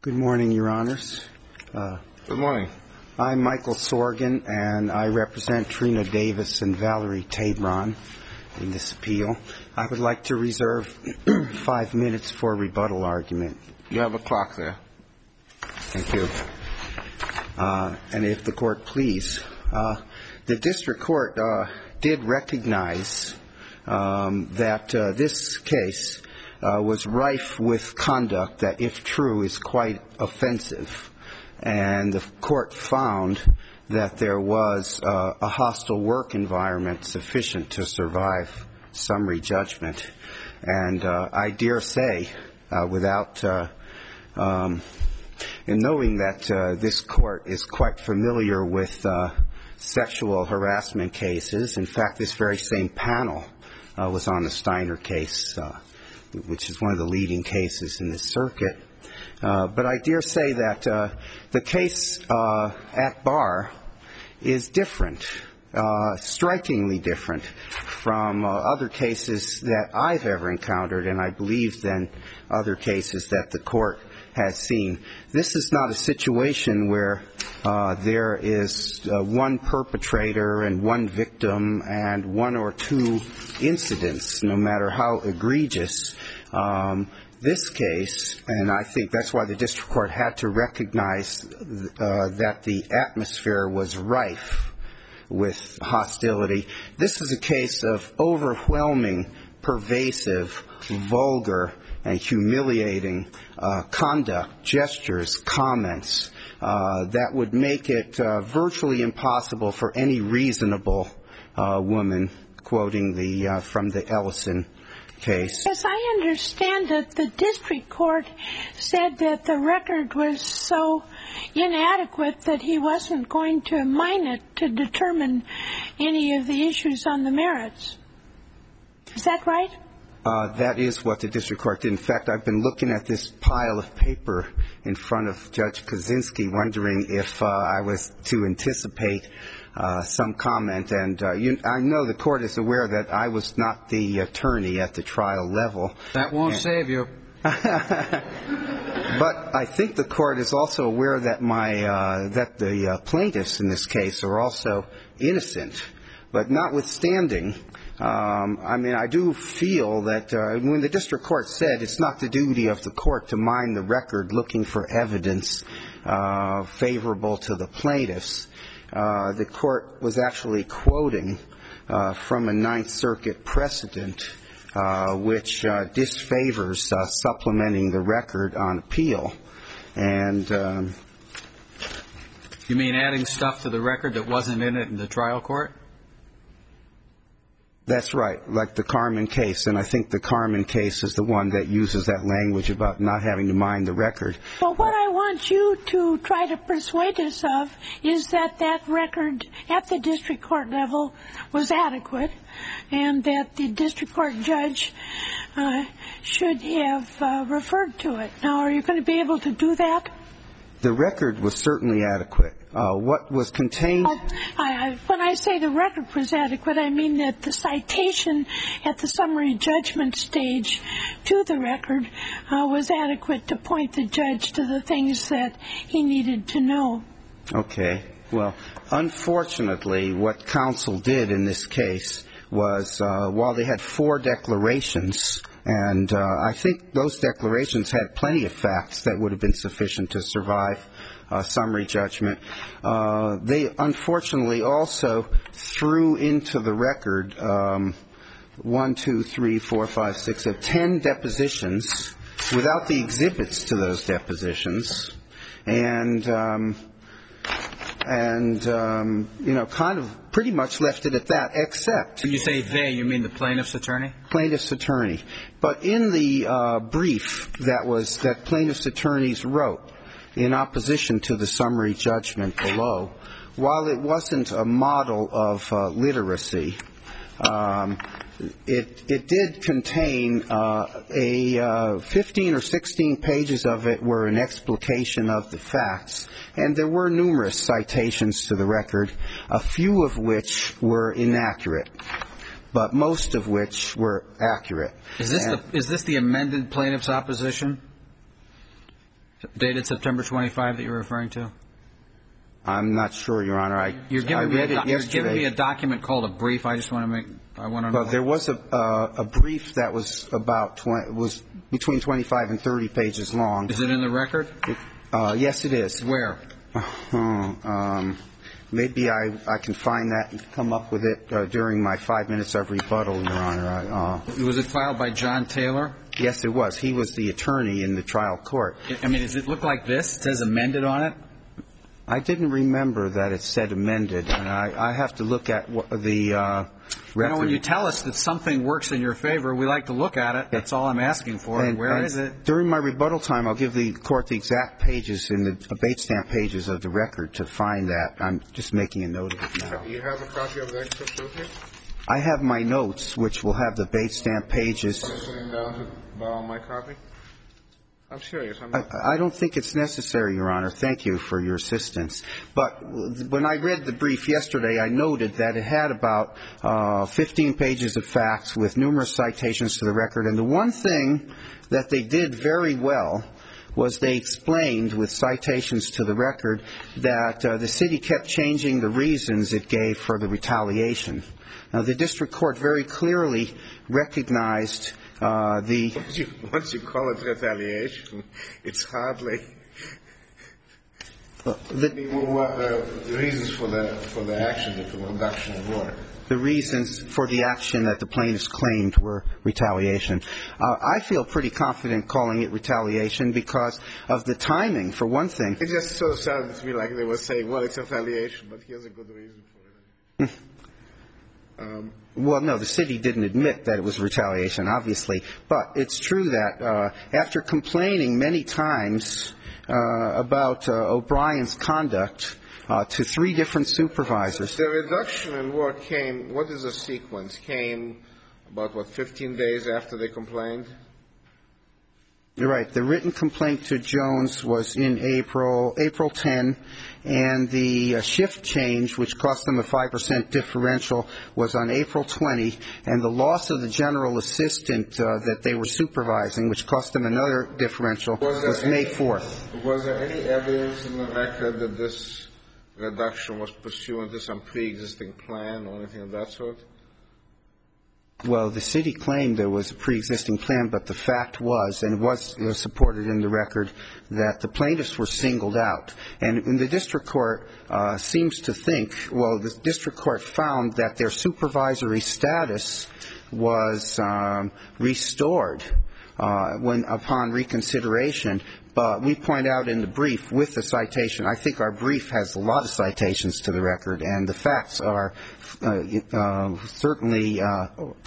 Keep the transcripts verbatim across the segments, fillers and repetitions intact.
Good morning, Your Honors. Uh, Good morning. I'm Michael Sorgan, and I represent Trina Davis and Valerie Tabron in this appeal. I would like to reserve five minutes for rebuttal argument. You have a clock there. Thank you. Uh, and if the court please, uh, the district court uh, did recognize um, that uh, this case Uh, was rife with conduct that, if true, is quite offensive. And the court found that there was uh, a hostile work environment sufficient to survive summary judgment. And uh, I dare say, uh, without uh, um, in knowing that uh, this court is quite familiar with uh, sexual harassment cases. In fact, this very same panel uh, was on the Steiner case, uh, which is one of the leading cases in this circuit. Uh, but I dare say that uh, the case uh, at bar is different, uh, strikingly different from uh, other cases that I've ever encountered, and I believe than other cases that the court has seen. This is not a situation where uh, there is uh, one perpetrator and one victim and one or two incidents, no matter how egregious. Um, this case, and I think that's why the district court had to recognize uh, that the atmosphere was rife with hostility. This is a case of overwhelming, pervasive, vulgar, and humiliating uh, conduct, gestures, comments uh, that would make it uh, virtually impossible for any reasonable uh, woman, quoting the uh, from the Ellison case. Yes, I understand that the district court said that the record was so inadequate that he wasn't going to mine it to determine any of the issues on the merits. Is that right? Uh, that is what the district court did. In fact, I've been looking at this pile of paper in front of Judge Kaczynski, wondering if uh, I was to anticipate uh, some comment. And uh, you, I know the court is aware that I was not the attorney at the trial level. That won't and, save you. But I think the court is also aware that my uh, that the uh, plaintiffs in this case are also innocent. But notwithstanding, Um, I mean, I do feel that uh, when the district court said it's not the duty of the court to mine the record looking for evidence uh, favorable to the plaintiffs, uh, the court was actually quoting uh, from a Ninth Circuit precedent uh, which uh, disfavors uh, supplementing the record on appeal. And um, you mean adding stuff to the record that wasn't in it in the trial court? That's right, like the Carmen case, and I think the Carmen case is the one that uses that language about not having to mine the record. Well, what I want you to try to persuade us of is that that record at the district court level was adequate and that the district court judge uh, should have uh, referred to it. Now, are you going to be able to do that? The record was certainly adequate. Uh, what was contained... Well, I, I, when I say the record was adequate, I mean that the citation at the summary judgment stage to the record uh, was adequate to point the judge to the things that he needed to know. Okay. Well, unfortunately, what counsel did in this case was, uh, while they had four declarations, and uh, I think those declarations had plenty of facts that would have been sufficient to survive uh, summary judgment. Uh, they unfortunately also threw into the record um, one, two, three, four, five, six, seven, ten depositions without the exhibits to those depositions, and um, and um, you know, kind of pretty much left it at that, except... When you say they, you mean the plaintiff's attorney? Plaintiff's attorney. But in the uh, brief that was that plaintiff's attorneys wrote in opposition to the summary judgment below, while it wasn't a model of uh, literacy, um, it it did contain uh, a uh, fifteen or sixteen pages of it were an explication of the facts. And there were numerous citations to the record, a few of which were inaccurate, but most of which were accurate. Is this, the, is this the amended plaintiff's opposition? Dated September twenty-fifth that you're referring to? I'm not sure, Your Honor. I, you're giving, I me, read a, it you're yesterday. giving me a document called a brief. I just want to make, I want to know. Well, there was a, uh, a brief that was about, twenty, was between twenty-five and thirty pages long. Is it in the record? It, uh, yes, it is. Where? Uh, um, maybe I, I can find that and come up with it uh, during my five minutes of rebuttal, Your Honor. I, uh, was it filed by John Taylor? Yes, it was. He was the attorney in the trial court. I mean, does it look like this? It says amended on it? I didn't remember that it said amended, and I, I have to look at what the uh, record. You know, when you tell us that something works in your favor, we like to look at it. That's all I'm asking for. And, Where and is it? During my rebuttal time, I'll give the court the exact pages in the uh, bait stamp pages of the record to find that. I'm just making a note of it now. You have a copy of the excerpt with you? I have my notes, which will have the bait stamp pages. Are you sitting down to borrow my copy? I'm serious. I'm I, not. I don't think it's necessary, Your Honor. Thank you for your assistance. But when I read the brief yesterday, I noted that it had about uh, fifteen pages of facts with numerous citations to the record. And the one thing that they did very well was they explained with citations to the record that uh, the city kept changing the reasons it gave for the retaliation. Now, the district court very clearly recognized uh, the... Once you, once you call it retaliation, it's hardly... Uh, the, I mean, what, uh, the reasons for the, for the action, the reduction of work. the reasons for the action that the plaintiffs claimed were retaliation. Uh, I feel pretty confident calling it retaliation because of the timing, for one thing. It just sort of sounded to me like they were saying, well, it's retaliation, but here's a good reason for it. um, Well, no, the city didn't admit that it was retaliation, obviously. But it's true that uh, after complaining many times uh, about uh, O'Brien's conduct uh, to three different supervisors. the reduction in work came, what is the sequence? Came about, what, fifteen days after they complained? You're right. The written complaint to Jones was in April, April tenth, and the uh, shift change, which cost them a five percent differential, was on April twentieth, and the loss of the general assistant uh, that they were supervising, which cost them another differential, was, was May fourth. Was there any evidence in the record that this reduction was pursuant to some pre-existing plan or anything of that sort? Well, the city claimed there was a pre-existing plan, but the fact was, and it was, it was supported in the record, that the plaintiffs were singled out. And, and the district court uh, seems to think, well, the district court found that their supervisory status was um, restored uh, when upon reconsideration. But we point out in the brief with the citation, I think our brief has a lot of citations to the record, and the facts are uh, uh, certainly uh,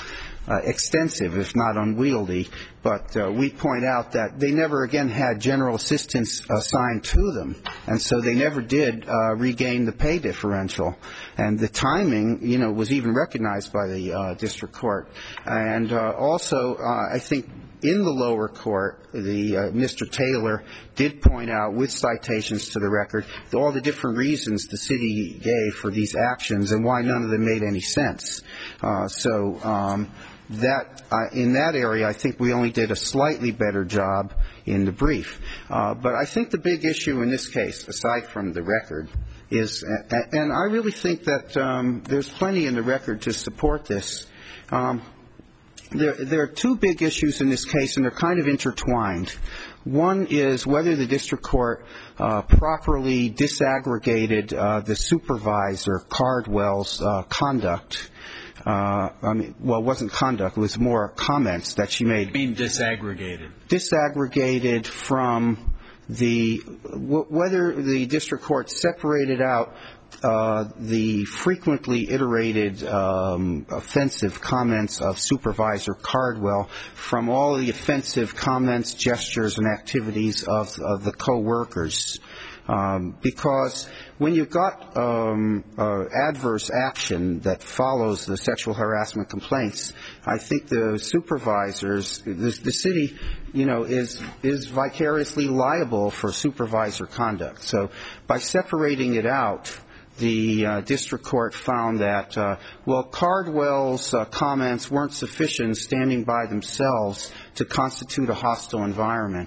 uh, extensive, if not unwieldy. But uh, we point out that they never again had general assistants assigned to them, and so they never did uh, regain the pay differential. And the timing, you know, was even recognized by the uh, district court. And uh, also, uh, I think in the lower court, the uh, Mister Taylor did point out with citations to the record all the different reasons the city gave for these actions and why none of them made any sense. Uh, so um, that uh, in that area, I think we only did a slightly better job in the brief. Uh, but I think the big issue in this case, aside from the record, is, and I really think that um, there's plenty in the record to support this. Um, There, there are two big issues in this case, and they're kind of intertwined. One is whether the district court uh, properly disaggregated uh, the supervisor, Cardwell's, uh, conduct. Uh, I mean, well, it wasn't conduct. It was more comments that she made. You mean disaggregated? Disaggregated from the, w- whether the district court separated out Uh, the frequently iterated um, offensive comments of Supervisor Cardwell from all the offensive comments, gestures, and activities of, of the co-workers. Um, because when you've got um, uh, adverse action that follows the sexual harassment complaints, I think the supervisors, the, the city, you know, is is vicariously liable for supervisor conduct. So by separating it out, the uh, district court found that, uh, well, Cardwell's uh, comments weren't sufficient standing by themselves to constitute a hostile environment.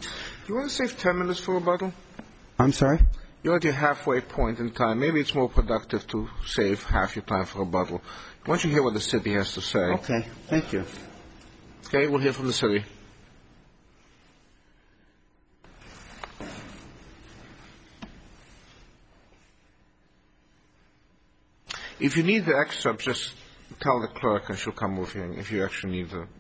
you want to save ten minutes for rebuttal? I'm sorry? You're at your halfway point in time. Maybe it's more productive to save half your time for rebuttal. Why don't you hear what the city has to say? Okay, thank you. Okay, we'll hear from the city. If you need the excerpt, just tell the clerk and she'll come with you if you actually need the...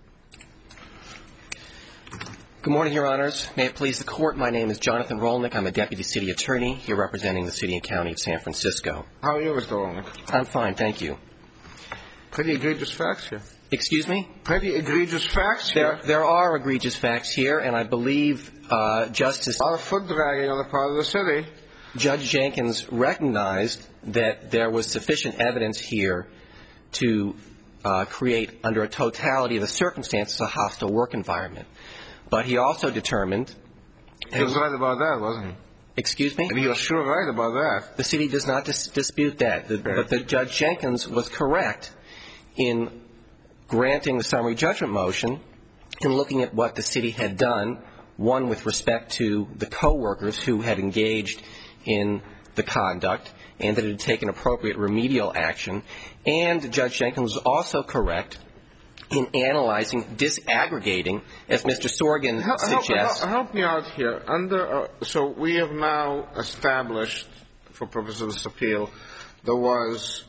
Good morning, Your Honors. May it please the Court, my name is Jonathan Rolnick. I'm a Deputy City Attorney here representing the City and County of San Francisco. How are you, Mister Rolnick? I'm fine, thank you. Pretty egregious facts here. Excuse me? Pretty egregious facts here. There, there are egregious facts here, and I believe uh, Justice... A lot of foot dragging on the part of the city. Judge Jenkins recognized that there was sufficient evidence here to uh, create, under a totality of the circumstances, a hostile work environment. But he also determined... He was right about that, wasn't he? Excuse me? And he was sure right about that. The city does not dis- dispute that. The, okay. But the Judge Jenkins was correct in granting the summary judgment motion and looking at what the city had done, one with respect to the co-workers who had engaged in the conduct and that it had taken appropriate remedial action. And Judge Jenkins was also correct in analyzing, disaggregating, as Mister Sorgen help, suggests. Help, help me out here. Under uh, so we have now established, for purposes of this appeal, there was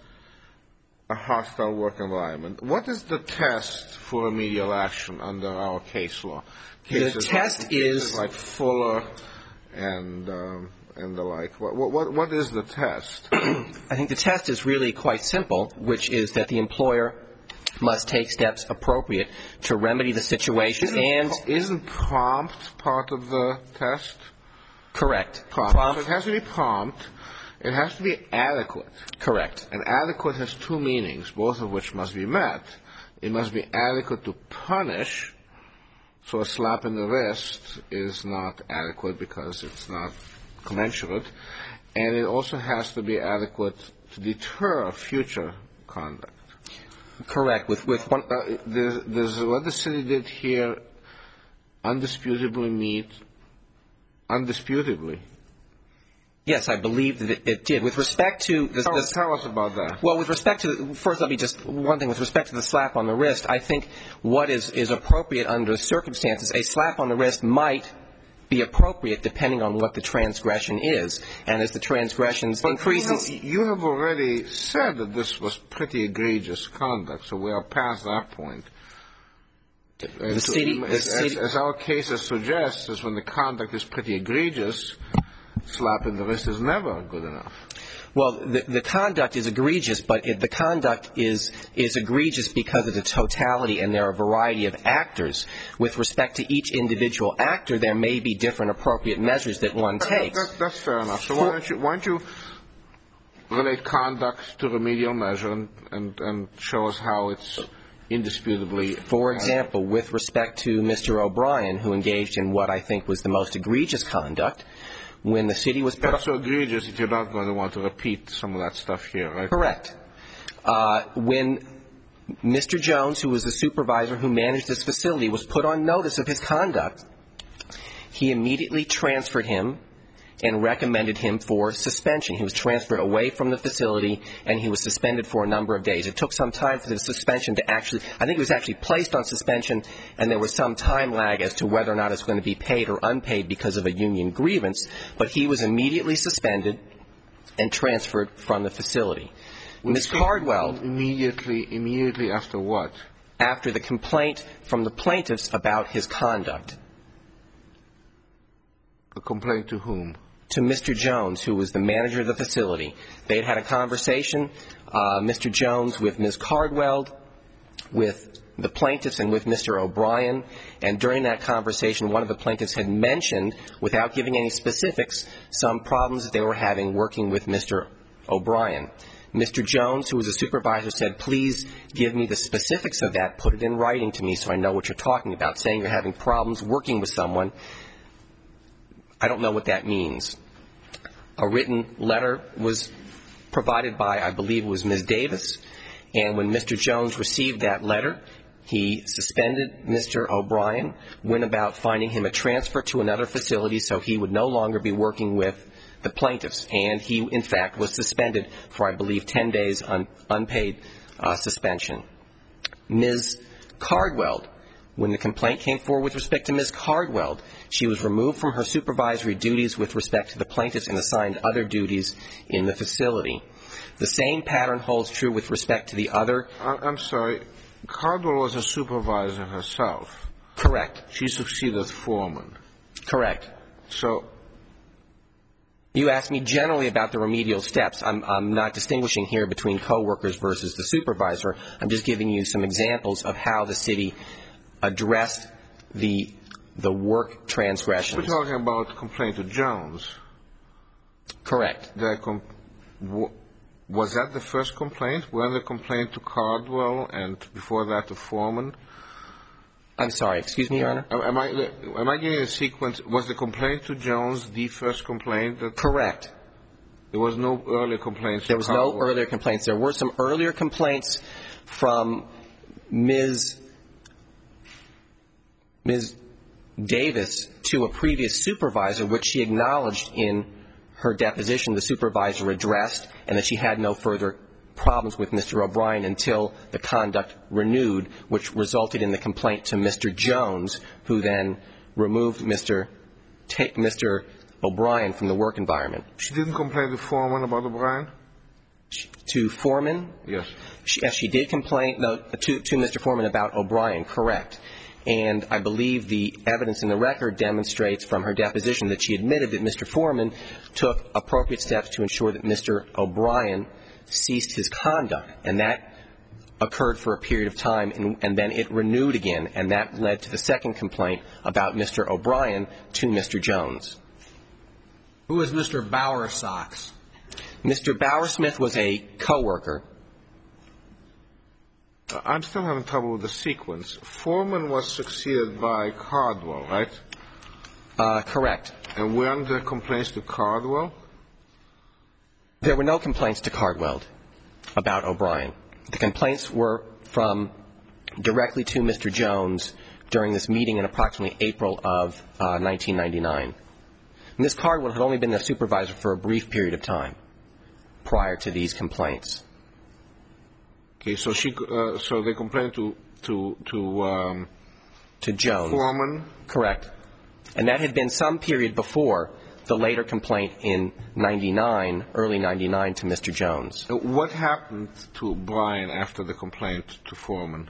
a hostile work environment. What is the test for remedial action under our case law? Cases the test like, cases is like Fuller and um, and the like. What, what what is the test? I think the test is really quite simple, which is that the employer must take steps appropriate to remedy the situation. Isn't, and isn't prompt part of the test? Correct. Prompt. Prompt. It has to be prompt. It has to be adequate. Correct. And adequate has two meanings, both of which must be met. It must be adequate to punish, so a slap in the wrist is not adequate because it's not commensurate. And it also has to be adequate to deter future conduct. Correct. With with one, uh, does, does what the city did here undisputably meet, undisputably? Yes, I believe that it, it did. With respect to the, tell, the, tell us about that. Well, with respect to first, let me just one thing. With respect to the slap on the wrist, I think what is is appropriate under the circumstances, a slap on the wrist might be appropriate depending on what the transgression is, and as the transgressions increases. You have, you have already said that this was pretty egregious conduct, so we are past that point. The so, city, the as, city, as our cases suggest, is when the conduct is pretty egregious, slap in the wrist is never good enough. Well, the, the conduct is egregious, but it, the conduct is is egregious because of the totality, and there are a variety of actors. With respect to each individual actor, there may be different appropriate measures that one takes. That, that, that's fair enough. So why don't you why don't you relate conduct to remedial measure and, and, and show us how it's indisputably. For example, with respect to Mister O'Brien, who engaged in what I think was the most egregious conduct. When the city was put That's so egregious that you're not going to want to repeat some of that stuff here, right? Correct. Uh, when Mister Jones, who was the supervisor who managed this facility, was put on notice of his conduct, he immediately transferred him and recommended him for suspension. He was transferred away from the facility, and he was suspended for a number of days. It took some time for the suspension to actually, I think he was actually placed on suspension, and there was some time lag as to whether or not it's going to be paid or unpaid because of a union grievance, but he was immediately suspended and transferred from the facility. Miz Cardwell. Immediately, immediately after what? After the complaint from the plaintiffs about his conduct. A complaint to whom? To Mister Jones, who was the manager of the facility. They had had a conversation, uh, Mister Jones with Miz Cardwell, with the plaintiffs, and with Mister O'Brien. And during that conversation, one of the plaintiffs had mentioned, without giving any specifics, some problems that they were having working with Mister O'Brien. Mister Jones, who was a supervisor, said, please give me the specifics of that, put it in writing to me so I know what you're talking about, saying you're having problems working with someone. I don't know what that means. A written letter was provided by, I believe it was Miz Davis, and when Mister Jones received that letter, He suspended Mister O'Brien, went about finding him a transfer to another facility so he would no longer be working with the plaintiffs. And he, in fact, was suspended for, I believe, ten days un- unpaid uh, suspension. Miz Cardwell, when the complaint came forward with respect to Miz Cardwell, she was removed from her supervisory duties with respect to the plaintiffs and assigned other duties in the facility. The same pattern holds true with respect to the other. I'm sorry. Cardwell was a supervisor herself. Correct. She succeeded Foreman. Correct. So you asked me generally about the remedial steps. I'm, I'm not distinguishing here between coworkers versus the supervisor. I'm just giving you some examples of how the city addressed the the work transgressions. We're talking about complaint to Jones. Correct. That com- w- was that the first complaint? When the complaint to Cardwell and before that to Foreman? I'm sorry. Excuse me, Your Honor. Am I am I getting a sequence? Was the complaint to Jones the first complaint? That Correct. There was no earlier complaints. There was to no Cardwell. earlier complaints. There were some earlier complaints from Miz Miz Davis to a previous supervisor, which she acknowledged in her deposition the supervisor addressed, and that she had no further problems with Mister O'Brien until the conduct renewed, which resulted in the complaint to Mister Jones, who then removed Mister Ta- Mister O'Brien from the work environment. She didn't complain to Foreman about O'Brien? To Foreman? Yes. She, yes, she did complain no, to, to Mister Foreman about O'Brien, correct. And I believe the evidence in the record demonstrates from her deposition that she admitted that Mister Foreman took appropriate steps to ensure that Mister O'Brien ceased his conduct. And that occurred for a period of time, and, and then it renewed again, and that led to the second complaint about Mister O'Brien to Mister Jones. Who was Mister Bowersocks? Mister Bowersmith was a coworker. I'm still having trouble with the sequence. Foreman was succeeded by Cardwell, right? Uh, correct. And weren't there complaints to Cardwell? There were no complaints to Cardwell about O'Brien. The complaints were from directly to Mister Jones during this meeting in approximately April of uh, nineteen ninety-nine. Miz Cardwell had only been their supervisor for a brief period of time prior to these complaints. Okay, so she, uh, so they complained to to to um, to Jones. Foreman. Correct. And that had been some period before the later complaint in ninety-nine, early ninety-nine, to Mister Jones. What happened to O'Brien after the complaint to Foreman?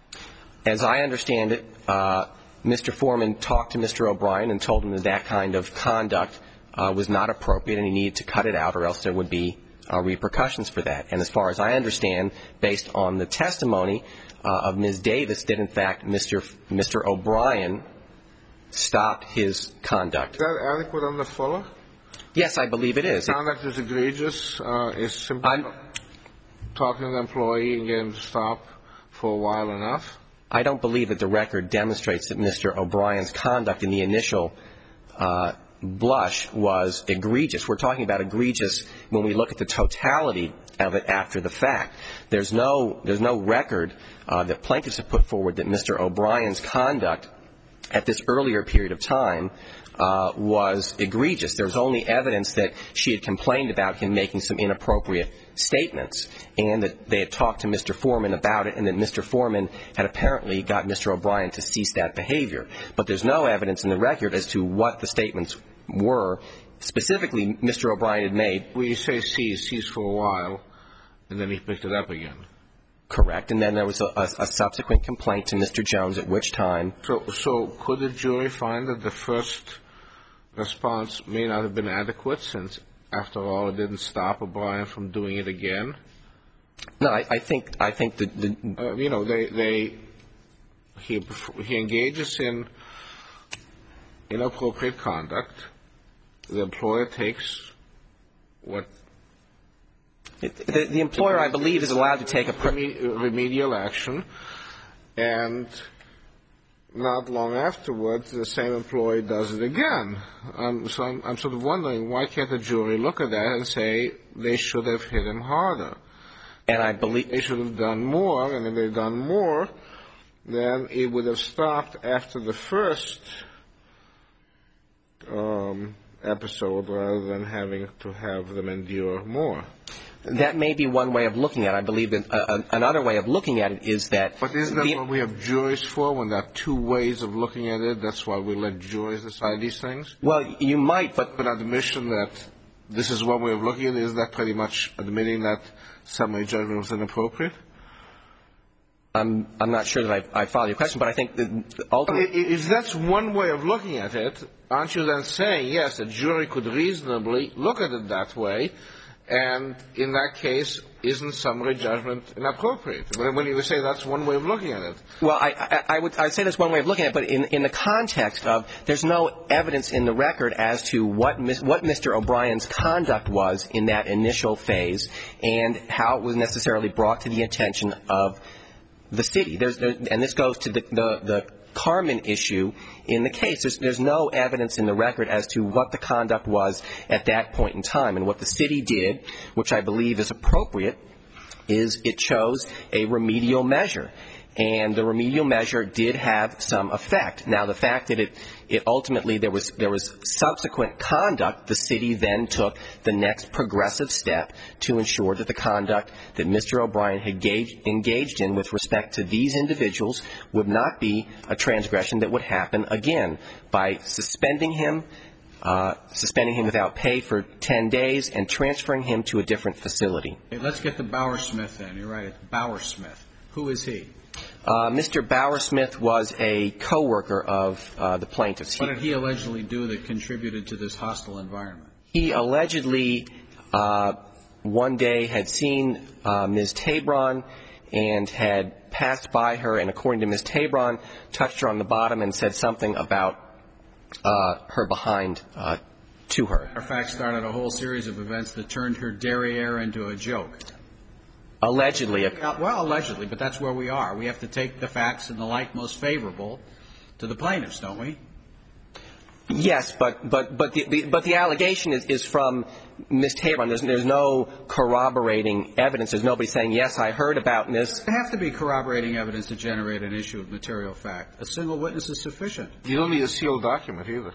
As I understand it, uh, Mister Foreman talked to Mister O'Brien and told him that that kind of conduct uh, was not appropriate and he needed to cut it out or else there would be uh, repercussions for that. And as far as I understand, based on the testimony uh, of Miz Davis, that in fact Mister F- Mister O'Brien stopped his conduct. Is that adequate under Fuller? Yes, I believe it is. Conduct is egregious. Uh, is simply I'm, talking to the employee and getting him to stop for a while enough? I don't believe that the record demonstrates that Mister O'Brien's conduct in the initial uh, blush was egregious. We're talking about egregious when we look at the totality of it after the fact. There's no there's no record uh, that plaintiffs have put forward that Mister O'Brien's conduct at this earlier period of time uh, was egregious. There's only evidence that she had complained about him making some inappropriate statements and that they had talked to Mister Foreman about it and that Mister Foreman had apparently got Mister O'Brien to cease that behavior. But there's no evidence in the record as to what the statements were. Specifically, Mister O'Brien had made. Well, you say cease, cease for a while, and then he picked it up again. Correct. And then there was a, a, a subsequent complaint to Mister Jones, at which time. So, so could the jury find that the first response may not have been adequate since, after all, it didn't stop O'Brien from doing it again? No, I, I think I think the, the uh, you know they they he he engages in inappropriate conduct. The employer takes what. The, the employer, I believe, is allowed to take a pre- remedial action, and not long afterwards, the same employee does it again. Um, so I'm, I'm sort of wondering, why can't the jury look at that and say they should have hit him harder? And I believe they should have done more, and if they'd done more, then it would have stopped after the first um, episode rather than having to have them endure more. That may be one way of looking at it. I believe that uh, another way of looking at it is that... But isn't that the, what we have juries for, when there are two ways of looking at it? That's why we let juries decide these things? Well, you might, but... But admission that this is one way of looking at it, is that pretty much admitting that summary judgment was inappropriate? I'm, I'm not sure that I, I follow your question, but I think that ultimately... If that's one way of looking at it, aren't you then saying, yes, a jury could reasonably look at it that way, and in that case, isn't summary judgment inappropriate? When you say that's one way of looking at it. Well, I, I, I would I'd say that's one way of looking at it, but in, in the context of there's no evidence in the record as to what what Mister O'Brien's conduct was in that initial phase and how it was necessarily brought to the attention of the city. There's, there, and this goes to the, the, the Carmen issue in the case. There's, there's no evidence in the record as to what the conduct was at that point in time. And what the city did, which I believe is appropriate, is it chose a remedial measure. And the remedial measure did have some effect. Now, the fact that it, it ultimately there was there was subsequent conduct, the city then took the next progressive step to ensure that the conduct that Mister O'Brien had engaged, engaged in with respect to these individuals would not be a transgression that would happen again by suspending him, uh, suspending him without pay for ten days and transferring him to a different facility. Okay, let's get to Bowersmith then. You're right, it's Bowersmith. Who is he? Uh, Mister Bowersmith was a co-worker of uh, the plaintiffs. What did he allegedly do that contributed to this hostile environment? He allegedly uh, one day had seen uh, Miz Tabron and had passed by her, and according to Miz Tabron, touched her on the bottom and said something about uh, her behind uh, to her. In fact, started a whole series of events that turned her derriere into a joke. Allegedly. Well, allegedly, but that's where we are. We have to take the facts in the light most favorable to the plaintiffs, don't we? Yes, but but but the, the but the allegation is, is from Miz Tabron. There's there's no corroborating evidence. There's nobody saying, yes, I heard about Miz There have to be corroborating evidence to generate an issue of material fact. A single witness is sufficient. You don't need a sealed document either.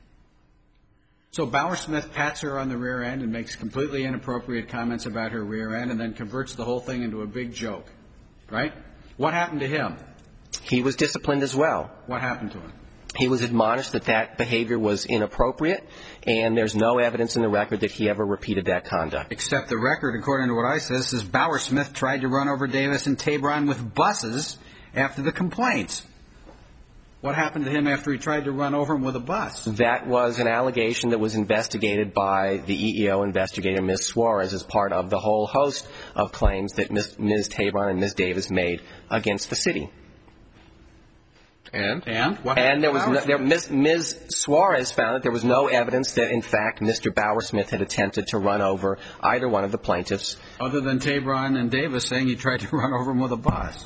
So Bowersmith pats her on the rear end and makes completely inappropriate comments about her rear end and then converts the whole thing into a big joke, right? What happened to him? He was disciplined as well. What happened to him? He was admonished that that behavior was inappropriate, and there's no evidence in the record that he ever repeated that conduct. Except the record, according to what I said, says Bowersmith tried to run over Davis and Tabron with buses after the complaints. What happened to him after he tried to run over him with a bus? That was an allegation that was investigated by the E E O investigator, Miz Suarez, as part of the whole host of claims that Miz Miz Tabron and Miz Davis made against the city. And? And? What and there was no, there, Miz Miz Suarez found that there was no evidence that, in fact, Mister Bowersmith had attempted to run over either one of the plaintiffs. Other than Tabron and Davis saying he tried to run over him with a bus.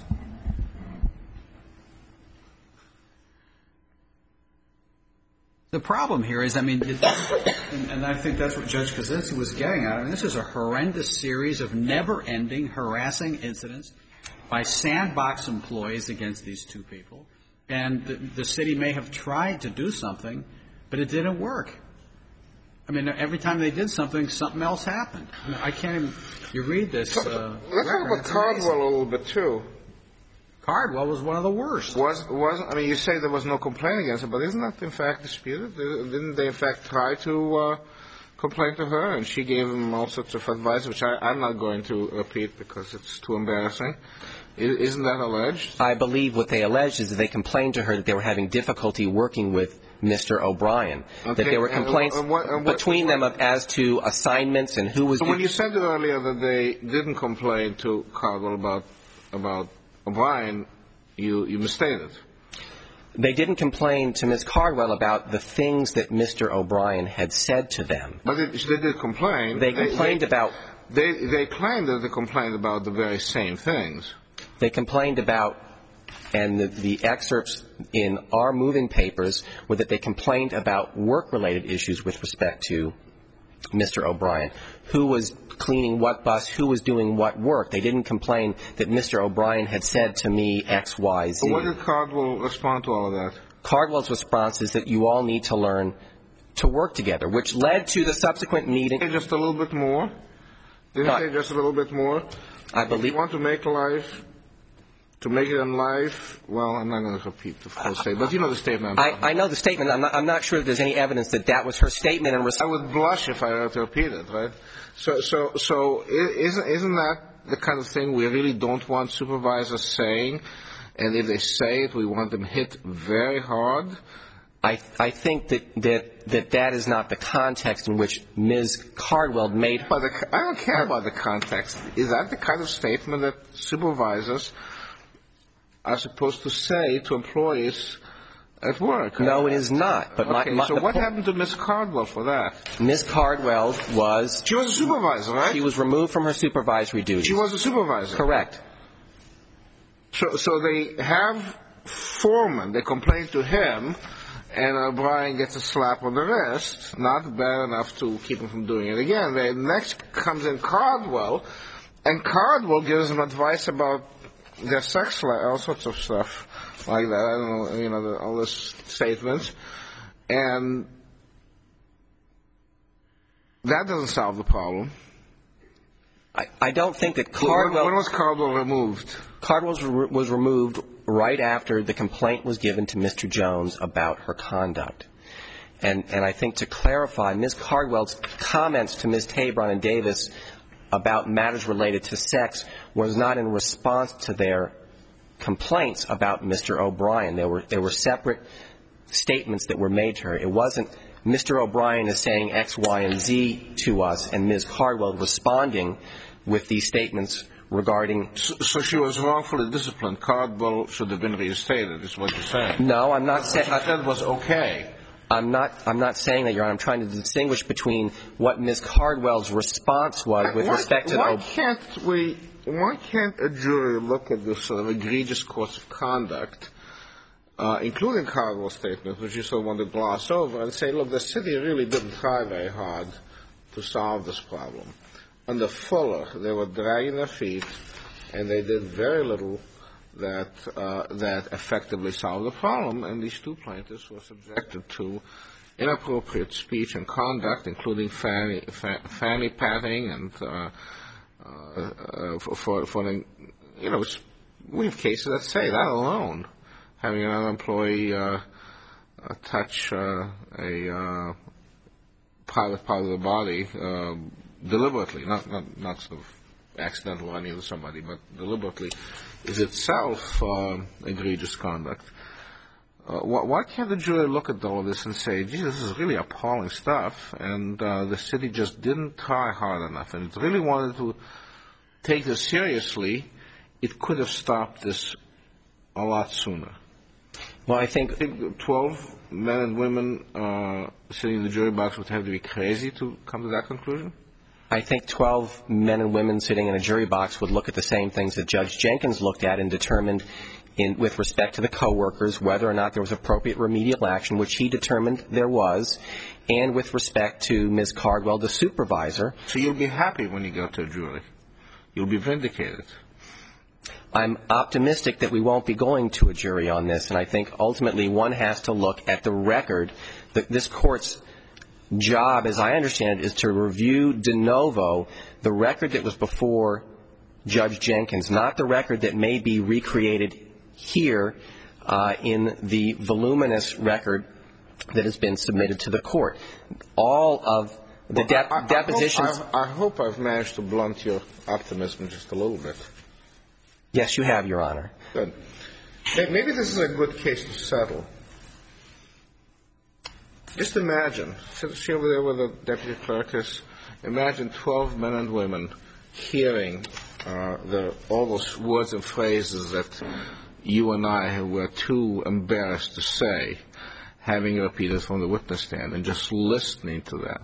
The problem here is, I mean, it, and, and I think that's what Judge Kaczynski was getting at. I mean, this is a horrendous series of never-ending harassing incidents by sandbox employees against these two people. And the, the city may have tried to do something, but it didn't work. I mean, every time they did something, something else happened. I, mean, I can't even, you read this. Uh, Let's talk about Cardwell a little bit, too. Cardwell was one of the worst. Was was I mean, you say there was no complaint against her, but isn't that in fact disputed? Didn't they in fact try to uh, complain to her, and she gave them all sorts of advice, which I, I'm not going to repeat because it's too embarrassing. Isn't that alleged? I believe what they alleged is that they complained to her that they were having difficulty working with Mister O'Brien. Okay. That there were complaints and what, and what, between them of, as to assignments and who was... So when you said earlier that they didn't complain to Cardwell about about O'Brien, you, you misstated. They didn't complain to Miz Cardwell about the things that Mister O'Brien had said to them. But they, they did complain. They complained they, about... They, they claimed that they complained about the very same things. They complained about, and the, the excerpts in our moving papers were that they complained about work-related issues with respect to Mister O'Brien. Who was cleaning what bus, who was doing what work. They didn't complain that Mister O'Brien had said to me X, Y, Z. What did Cardwell respond to all of that? Cardwell's response is that you all need to learn to work together, which led to the subsequent meeting. Just a little bit more? Didn't No. say just a little bit more? I believe. If you want to make life, to make it in life, well, I'm not going to repeat the full statement, but you know the statement. I, I know the statement. I'm not, I'm not sure that there's any evidence that that was her statement. And res- I would blush if I were to repeat it, right? So, so, so isn't isn't that the kind of thing we really don't want supervisors saying? And if they say it, we want them hit very hard. I, I think that, that that that is not the context in which Miz Cardwell made. But the, I don't care about the context. Is that the kind of statement that supervisors are supposed to say to employees at work? No, it is not. But okay, my, my, so what po- happened to Miz Cardwell for that? Miz Cardwell was. She was a supervisor, right? She was removed from her supervisory duties. She was a supervisor. Correct. So, so they have Foreman. They complain to him, and O'Brien gets a slap on the wrist. Not bad enough to keep him from doing it again. They, next comes in Cardwell, and Cardwell gives them advice about their sex life, all sorts of stuff like that. I don't know, you know, the, all these statements, and that doesn't solve the problem. I, I don't think that Cardwell. When, when was Cardwell removed? Cardwell was, re- was removed right after the complaint was given to Mister Jones about her conduct. And, and I think to clarify, Miz Cardwell's comments to Miz Tabron and Davis about matters related to sex was not in response to their complaints about Mister O'Brien. There were, there were separate statements that were made to her. It wasn't Mister O'Brien is saying X, Y, and Z to us, and Miz Cardwell responding with these statements regarding. So, so she was wrongfully disciplined. Cardwell should have been reinstated, is what you're saying. No, I'm not saying. What you said was okay. I'm not. I'm not saying that, Your Honor. I'm trying to distinguish between what Miz Cardwell's response was with why, respect to. Why the, can't we? Why can't a jury look at this sort of egregious course of conduct, uh, including Cardwell's statement, which you sort of want to gloss over, and say, look, the city really didn't try very hard to solve this problem. Under Fuller, they were dragging their feet, and they did very little that uh, that effectively solved the problem. And these two plaintiffs were subjected to inappropriate speech and conduct, including fanny, fa- fanny patting and uh, uh, uh, for, for, for the, you know, we have cases that say that alone, having another employee uh, uh, touch uh, a uh, private part of the body. Uh, deliberately, not, not, not sort of accidental running into somebody, but deliberately, is itself uh, egregious conduct. Uh, why, why can't the jury look at all of this and say, gee, this is really appalling stuff, and uh, the city just didn't try hard enough, and it really wanted to take this seriously, it could have stopped this a lot sooner. well, I think. I think twelve men and women uh, sitting in the jury box would have to be crazy to come to that conclusion? I think twelve men and women sitting in a jury box would look at the same things that Judge Jenkins looked at and determined, in, with respect to the coworkers, whether or not there was appropriate remedial action, which he determined there was, and with respect to Miz Cardwell, the supervisor. So you'll be happy when you go to a jury. You'll be vindicated. I'm optimistic that we won't be going to a jury on this, and I think ultimately one has to look at the record. That this Court's job, as I understand it, is to review de novo the record that was before Judge Jenkins, not the record that may be recreated here uh, in the voluminous record that has been submitted to the Court. All of the de- I, I, depositions. I hope, I hope I've managed to blunt your optimism just a little bit. Yes, you have, Your Honor. Good. Maybe this is a good case to settle. Just imagine, sit over there where the deputy clerk is. Imagine twelve men and women hearing uh, the, all those words and phrases that you and I were too embarrassed to say, having repeated from the witness stand, and just listening to that.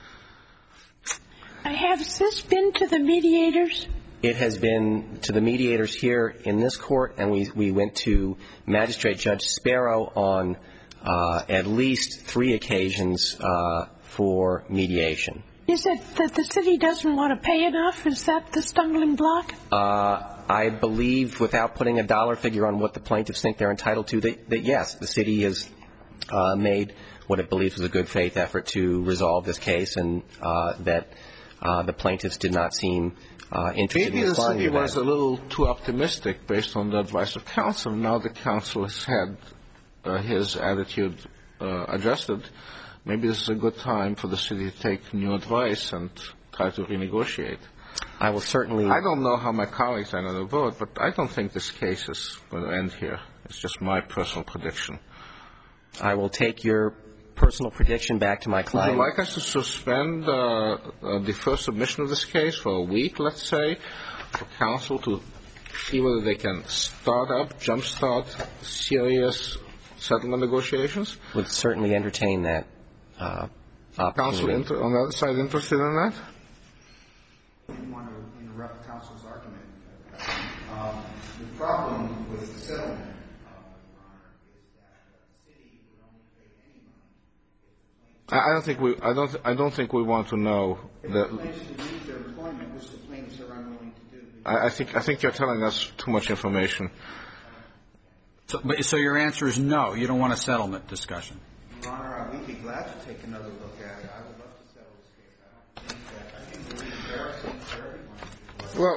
Has this been to the mediators? It has been to the mediators here in this court, and we, we went to Magistrate Judge Sparrow on uh, at least three occasions uh, for mediation. Is it that the city doesn't want to pay enough? Is that the stumbling block? Uh, I believe, without putting a dollar figure on what the plaintiffs think they're entitled to, that, that yes, the city has uh, made what it believes was a good faith effort to resolve this case, and uh, that uh, the plaintiffs did not seem uh, interested Maybe in the city responding to was that. a little too optimistic based on the advice of counsel. Now the counsel has had uh, his attitude uh, adjusted. Maybe this is a good time for the city to take new advice and try to renegotiate. I will certainly... I don't know how my colleagues are going to vote, but I don't think this case is going to end here. It's just my personal prediction. I will take your personal prediction back to my Would client. you like us to suspend uh, uh, the first submission of this case for a week, let's say, for counsel to see whether they can start up, jumpstart serious settlement negotiations? Would certainly entertain that uh, Counsel opportunity. inter- on the other side interested in that? I didn't want to interrupt counsel's argument. Um, the problem with the settlement, uh, Your Honor, is that the city would only pay any money. I I don't think we. I don't. I don't think we want to know If that. the plaintiffs lose their employment, which the plaintiffs are unwilling to do. I, I think. I think you're telling us too much information. So, but, so your answer is no, you don't want a settlement discussion. Your Honor, we'd be glad to take another look at it. I would love to settle this case. I don't think that. I think it would be embarrassing for everyone. Well,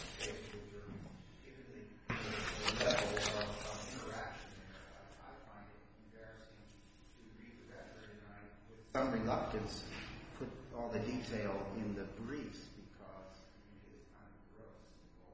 some reluctance put all the detail in the briefs because it's kind of gross.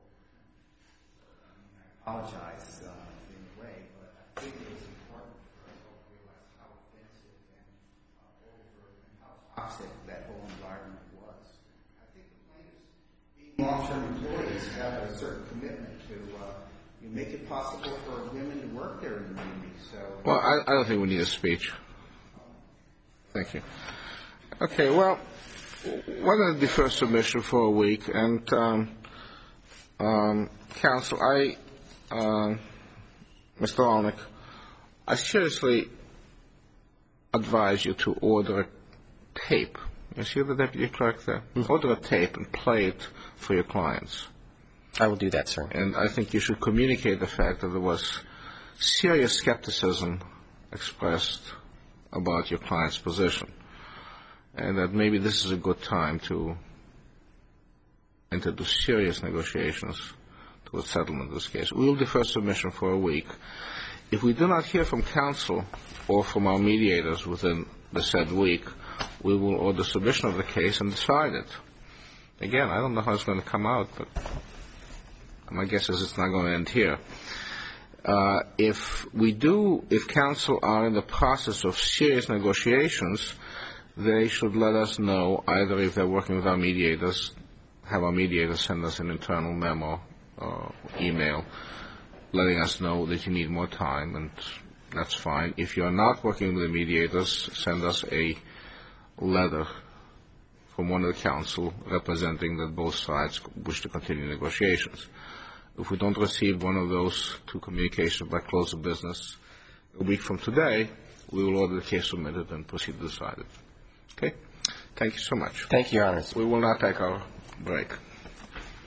I apologize uh, in a way, but I think it's important for us all to realize how offensive and uh, over and how toxic that whole environment was. I think the plaintiffs, being long-term employees, have a certain commitment to uh, you make it possible for women to work there in the community. So, well, I, I don't think we need a speech. Thank you. Okay, well, why don't I defer submission for a week? And, um, um, counsel, I, uh, Mister Olnick, I seriously advise you to order a tape. You see the deputy clerk there? Mm-hmm. Order a tape and play it for your clients. I will do that, sir. And I think you should communicate the fact that there was serious skepticism expressed about your client's position, and that maybe this is a good time to enter into serious negotiations towards settlement of this case. We will defer submission for a week. If we do not hear from counsel or from our mediators within the said week, we will order submission of the case and decide it. Again, I don't know how it's going to come out, but my guess is it's not going to end here. Uh, if we do, if counsel are in the process of serious negotiations, they should let us know, either if they're working with our mediators, have our mediators send us an internal memo or email letting us know that you need more time, and that's fine. If you're not working with the mediators, send us a letter from one of the counsel representing that both sides wish to continue negotiations. If we don't receive one of those two communications by close of business a week from today, we will order the case submitted and proceed to decide it. Okay? Thank you so much. Thank you, Your Honors. We will now take our break.